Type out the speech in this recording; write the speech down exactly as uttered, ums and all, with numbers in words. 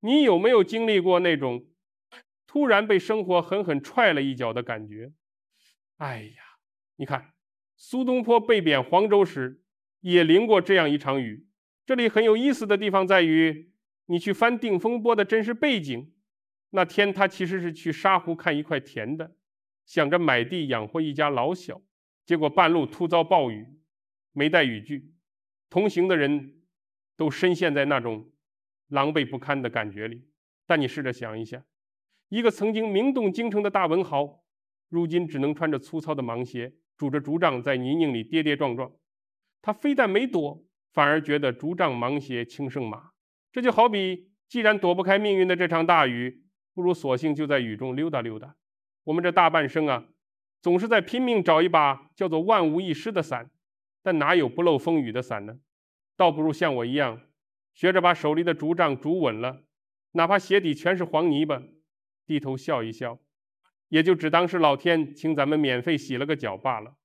你有没有经历过那种突然被生活狠狠踹了一脚的感觉？哎呀，你看，苏东坡被贬黄州时也淋过这样一场雨。这里很有意思的地方在于，你去翻定风波的真实背景，那天他其实是去沙湖看一块田的，想着买地养活一家老小，结果半路突遭暴雨，没带雨具，同行的人都深陷在那种狼狈不堪的感觉里。但你试着想一下，一个曾经名动京城的大文豪，如今只能穿着粗糙的芒鞋，拄着竹杖在泥泞里跌跌撞撞。他非但没躲，反而觉得竹杖芒鞋轻胜马。这就好比，既然躲不开命运的这场大雨，不如索性就在雨中溜达溜达。我们这大半生啊，总是在拼命找一把叫做万无一失的伞，但哪有不漏风雨的伞呢？倒不如像我一样，学着把手里的竹杖拄稳了，哪怕鞋底全是黄泥巴，低头笑一笑，也就只当是老天请咱们免费洗了个脚罢了。